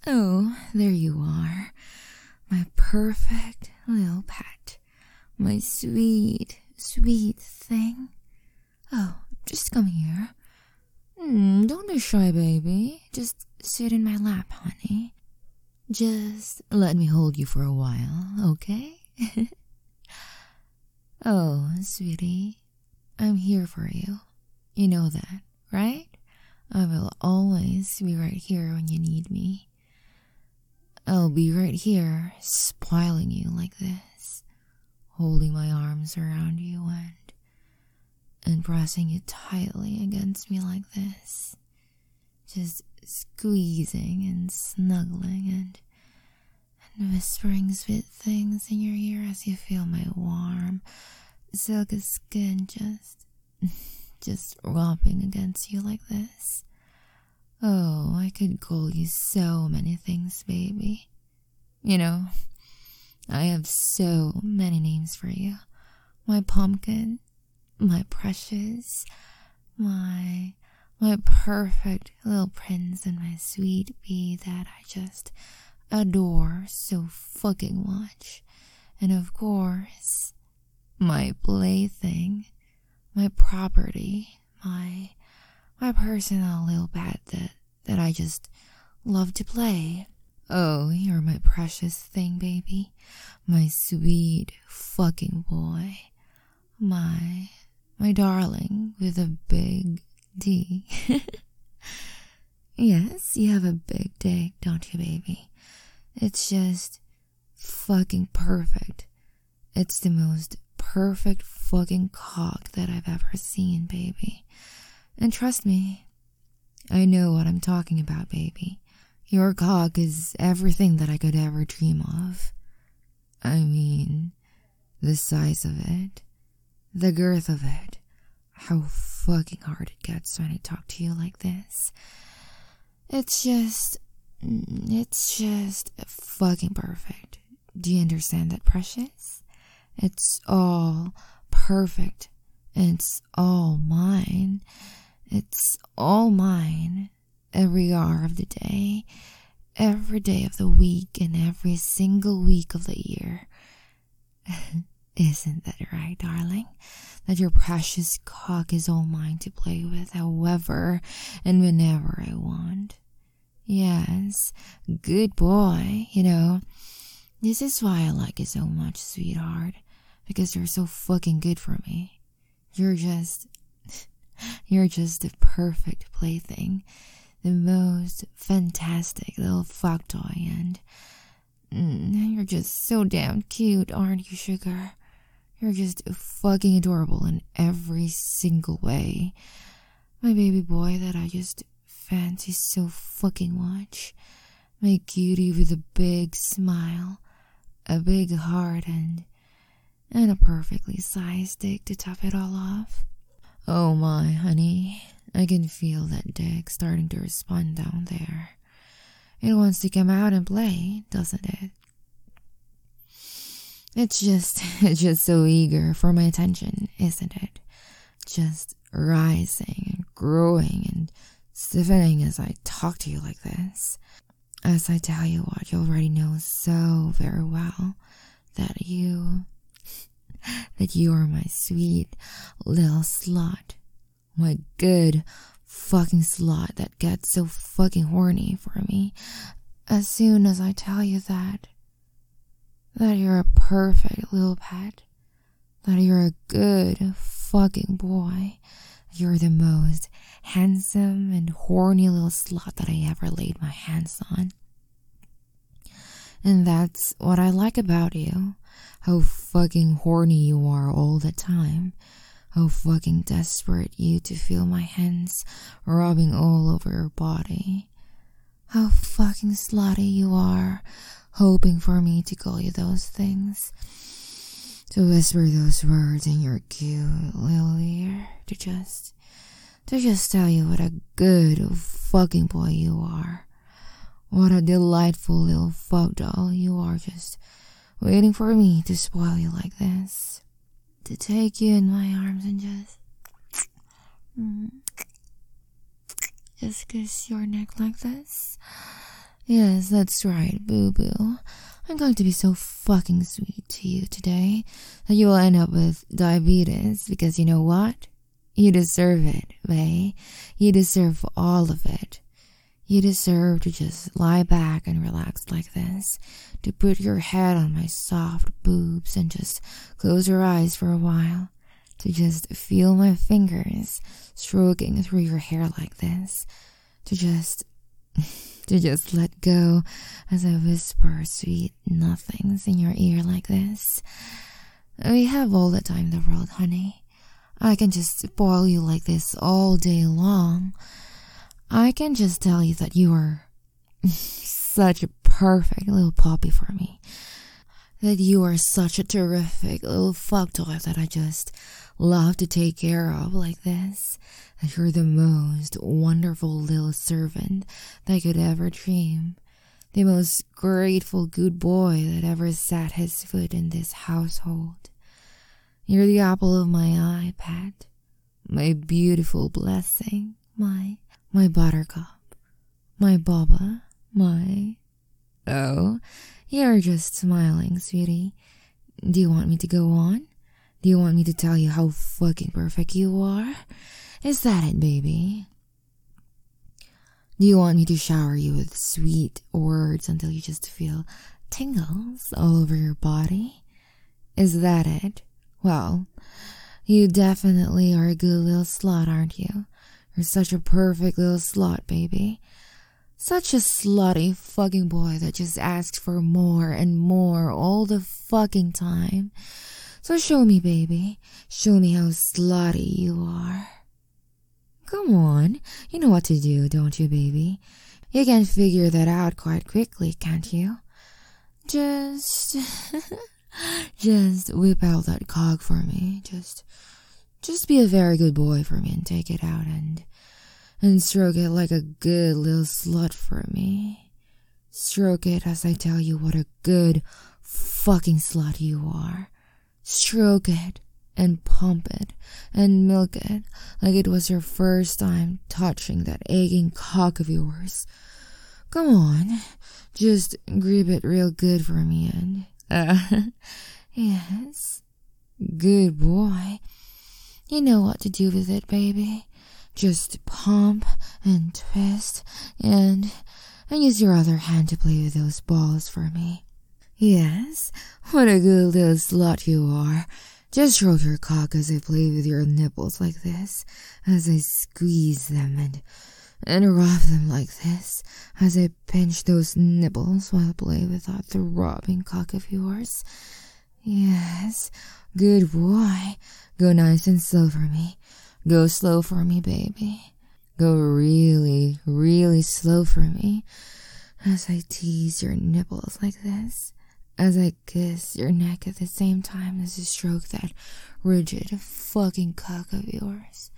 Oh, there you are. My perfect little pet. My sweet, sweet thing. Oh, just come here. Don't be shy, baby. Just sit in my lap, honey. Just let me hold you for a while, okay? Oh, sweetie, I'm here for you. You know that, right? I will always be right here when you need me. I'll be right here, spoiling you like this, holding my arms around you and pressing you tightly against me like this, just squeezing and snuggling and whispering sweet things in your ear as you feel my warm, silky skin just rubbing against you like this. Oh, I could call you so many things, baby. You know, I have so many names for you. My pumpkin, my precious, my perfect little prince, and my sweet bee that I just adore so fucking much. And of course, my plaything, my property, my personal little pet that I just love to play. Oh, you're my precious thing, baby. My sweet fucking boy. My darling with a big D. Yes, you have a big dick, don't you, baby? It's just fucking perfect. It's the most perfect fucking cock that I've ever seen, baby. And trust me, I know what I'm talking about, baby. Your cock is everything that I could ever dream of. I mean, the size of it, the girth of it, how fucking hard it gets when I talk to you like this. It's just fucking perfect. Do you understand that, precious? It's all perfect. It's all mine. It's all mine. Every hour of the day, every day of the week, and every single week of the year. Isn't that right, darling? That your precious cock is all mine to play with however and whenever I want. Yes, good boy. You know, this is why I like you so much, sweetheart. Because you're so fucking good for me. You're just the perfect plaything. The most fantastic little fuck toy, and you're just so damn cute, aren't you, sugar? You're just fucking adorable in every single way. My baby boy that I just fancy so fucking much. My cutie with a big smile, a big heart, and a perfectly sized dick to top it all off. Oh my honey, I can feel that dick starting to respond down there. It wants to come out and play, doesn't it? It's just so eager for my attention, isn't it? Just rising and growing and stiffening as I talk to you like this. As I tell you what you already know so very well, that you are my sweet little slut. My good fucking slut that gets so fucking horny for me as soon as I tell you that you're a perfect little pet, that you're a good fucking boy, you're the most handsome and horny little slut that I ever laid my hands on. And that's what I like about you. How fucking horny you are all the time. How fucking desperate you to feel my hands rubbing all over your body. How fucking slutty you are, hoping for me to call you those things. To whisper those words in your cute little ear. To just tell you what a good fucking boy you are. What a delightful little fuck doll you are, just waiting for me to spoil you like this. To take you in my arms and just kiss your neck like this. Yes, that's right, boo-boo. I'm going to be so fucking sweet to you today that you will end up with diabetes because you know what? You deserve it, bae. You deserve all of it. You deserve to just lie back and relax like this, to put your head on my soft boobs and just close your eyes for a while, to just feel my fingers stroking through your hair like this, to just let go as I whisper sweet nothings in your ear like this. We have all the time in the world, honey. I can just spoil you like this all day long. I can just tell you that you are such a perfect little puppy for me. That you are such a terrific little fuck toy that I just love to take care of like this. That you're the most wonderful little servant that I could ever dream. The most grateful good boy that ever set his foot in this household. You're the apple of my eye, pet. My beautiful blessing. My buttercup. My Baba. Oh, you're just smiling, sweetie. Do you want me to go on? Do you want me to tell you how fucking perfect you are? Is that it, baby? Do you want me to shower you with sweet words until you just feel tingles all over your body? Is that it? Well, you definitely are a good little slut, aren't you? You're such a perfect little slut, baby. Such a slutty fucking boy that just asks for more and more all the fucking time. So show me, baby. Show me how slutty you are. Come on. You know what to do, don't you, baby? You can figure that out quite quickly, can't you? Just whip out that cock for me. Just be a very good boy for me and take it out and stroke it like a good little slut for me. Stroke it as I tell you what a good fucking slut you are. Stroke it and pump it and milk it like it was your first time touching that aching cock of yours. Come on, just grip it real good for me and yes, good boy. You know what to do with it, baby. Just pump and twist and use your other hand to play with those balls for me. Yes, what a good little slut you are. Just stroke your cock as I play with your nipples like this, as I squeeze them and rub them like this, as I pinch those nipples while I play with that throbbing cock of yours. Yes, good boy. Go nice and slow for me. Go slow for me, baby. Go really, really slow for me, as I tease your nipples like this, as I kiss your neck at the same time as I stroke that rigid fucking cock of yours.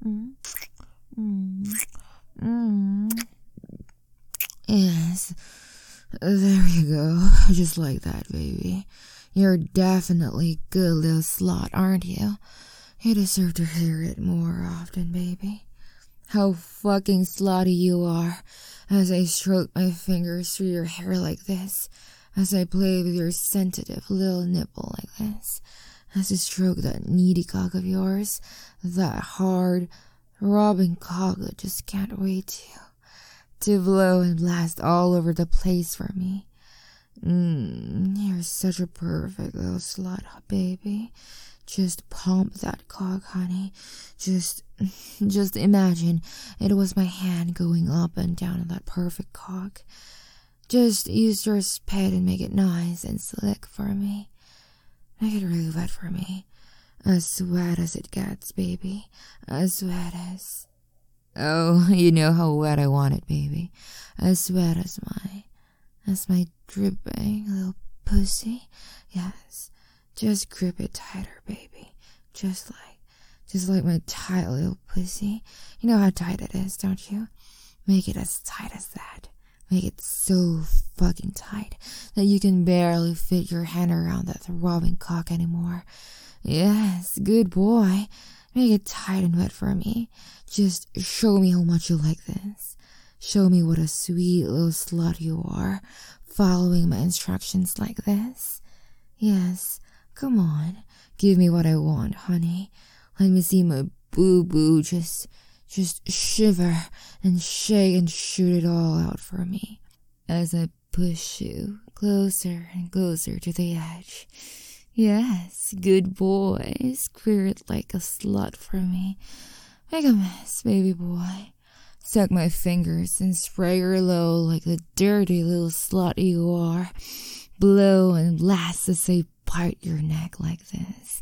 Yes, there you go. Just like that, baby. You're definitely a good little slut, aren't you? You deserve to hear it more often, baby. How fucking slutty you are, as I stroke my fingers through your hair like this, as I play with your sensitive little nipple like this, as I stroke that needy cock of yours, that hard, throbbing cock that just can't wait to blow and blast all over the place for me. You're such a perfect little slut, baby. Just pump that cock, honey. Just imagine it was my hand going up and down on that perfect cock. Just use your spit and make it nice and slick for me. Make it really wet for me. As wet as it gets, baby. As wet as... Oh, you know how wet I want it, baby. As wet as my dripping little pussy. Yes. Just grip it tighter, baby. Just like my tight little pussy. You know how tight it is, don't you? Make it as tight as that. Make it so fucking tight that you can barely fit your hand around that throbbing cock anymore. Yes, good boy. Make it tight and wet for me. Just show me how much you like this. Show me what a sweet little slut you are, following my instructions like this. Yes, come on. Give me what I want, honey. Let me see my boo-boo just shiver and shake and shoot it all out for me. As I push you closer and closer to the edge. Yes, good boy. Squirt like a slut for me. Make a mess, baby boy. Suck my fingers and spray her low like the dirty little slut you are. Blow and blast as I part your neck like this.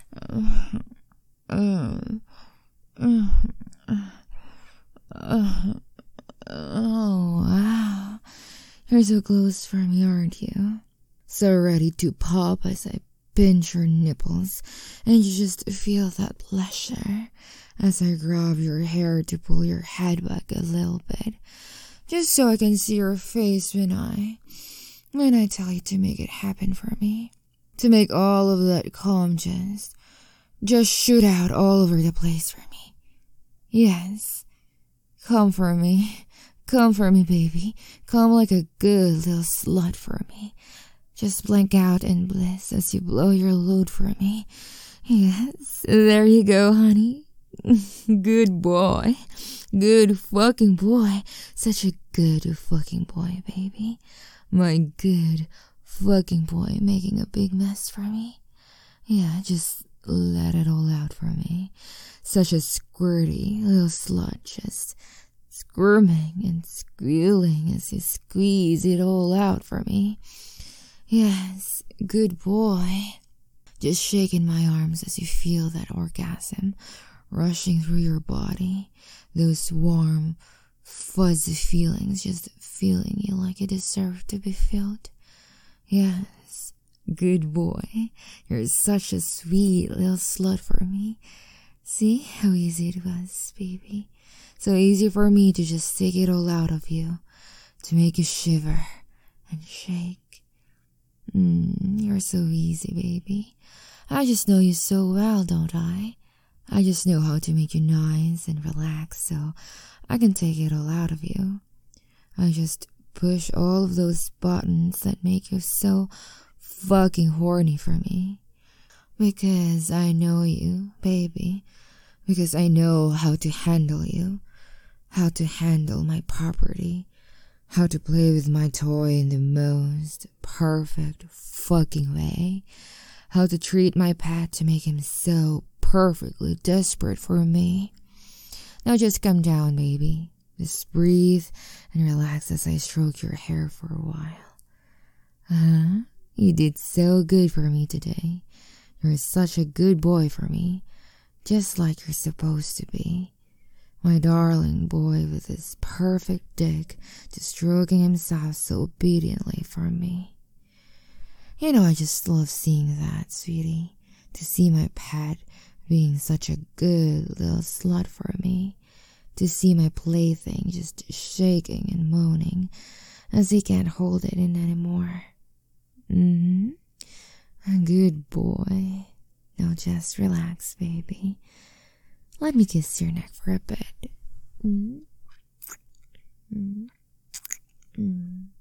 Oh, wow. You're so close for me, aren't you? So ready to pop as I pinch your nipples, and you just feel that pleasure as I grab your hair to pull your head back a little bit, just so I can see your face when I tell you to make it happen for me. To make all of that calm just shoot out all over the place for me. Yes. Come for me. Come for me, baby. Come like a good little slut for me. Just blank out in bliss as you blow your load for me. Yes, there you go, honey. Good boy. Good fucking boy. Such a good fucking boy, baby. My good fucking boy making a big mess for me. Yeah, just let it all out for me. Such a squirty little slut, just squirming and squealing as you squeeze it all out for me. Yes, good boy. Just shaking my arms as you feel that orgasm rushing through your body. Those warm, fuzzy feelings, just feeling you like you deserve to be felt. Yes, good boy. You're such a sweet little slut for me. See how easy it was, baby. So easy for me to just take it all out of you, to make you shiver and shake. You're so easy, baby. I just know you so well, don't I? I just know how to make you nice and relax so I can take it all out of you. I just push all of those buttons that make you so fucking horny for me. Because I know you, baby. Because I know how to handle you. How to handle my property. How to play with my toy in the most perfect fucking way. How to treat my pet to make him so perfectly desperate for me. Now just come down, baby. Just breathe and relax as I stroke your hair for a while. You did so good for me today. You're such a good boy for me. Just like you're supposed to be. My darling boy with his perfect dick just stroking himself so obediently for me. You know, I just love seeing that, sweetie. To see my pet being such a good little slut for me. To see my plaything just shaking and moaning as he can't hold it in anymore. A good boy. Now just relax, baby. Let me kiss your neck for a bit.